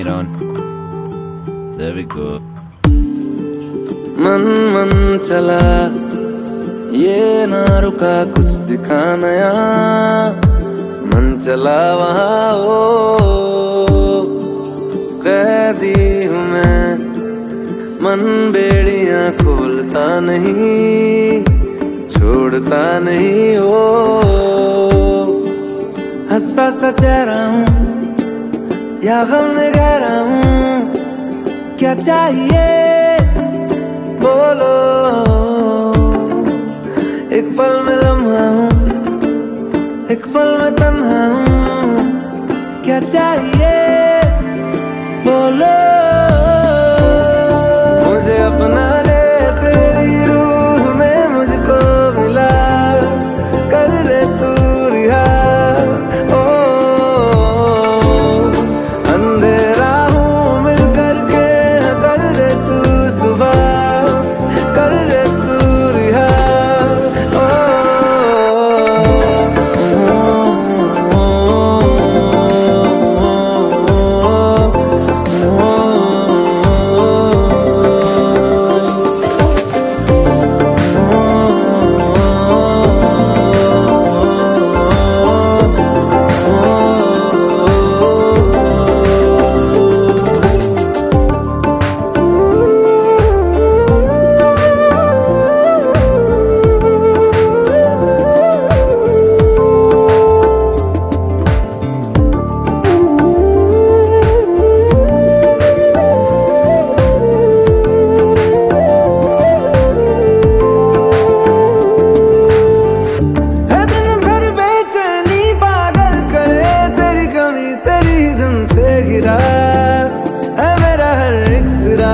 it on. There we go. मन मन चला ये ना रुका कुछ दिखा नया मन चला वहाँ ओ कैदी हूँ मैं मन बेड़ियाँ खोलता नहीं छोड़ता नहीं ओ हंसता सा चेहरा हूँ या गम में गहरा हूँ क्या चाहिए बोलो एक पल में लम्हा हूँ एक पल में तन्हा हूँ क्या चाहिए बोलो मुझे अपना ले तेरी रूह में मुझको मिला कर दे तू रिहा ओ अंधेरा हूँ मिल करके कर दे तू सुबह कर दे तू रिहा है मेरा हर एक सिरा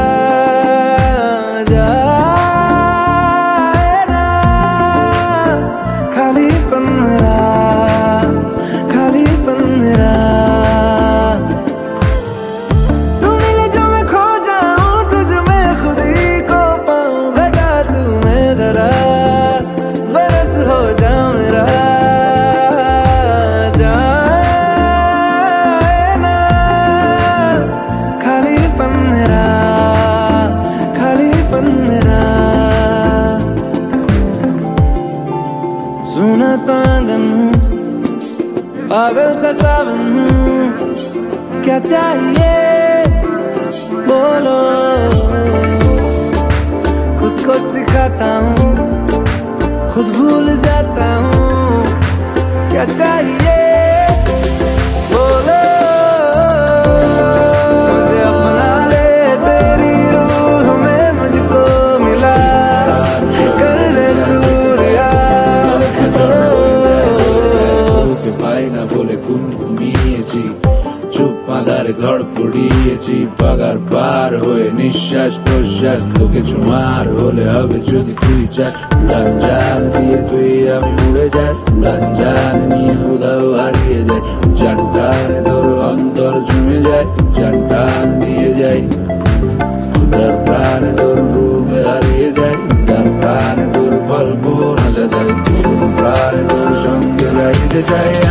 जाए ना खालीपन मेरा तू मिले जो मैं खो जाऊं तुझ में खुद ही को पाऊं घटा तू मैं धरा बरस हो जा मेरा सुना सांगन हूँ पागल सा सावन हूँ क्या चाहिए बोलो खुद को सिखाता हूँ खुद भूल जाता हूँ क्या चाहिए बोलो मुझे अपना ले तेरी रूह में मुझको मिला कर दे तू না বলে গুনগুনিয়েছি চুপ আঁধারে ধড় পড়িয়েছি পাগার পার হয়ে নিঃশ্বাস প্রশ্বাস তোকে ছোঁয়ার হলে হবে যদি তুই চাস উড়ান জান দিয়ে তুই আমি উড়ে যাই উড়ান জান নিয়ে উদাও হারিয়ে যাই জান টানে তোর অন্তর ঝুমে যায় জান টান দিয়ে যাই খুদার প্রাণে তোর রূপে হারিয়ে যায় জান প্রাণে তোর কল্পনা সাজাই প্রাণে তোর সঙ্গে গাইতে চাই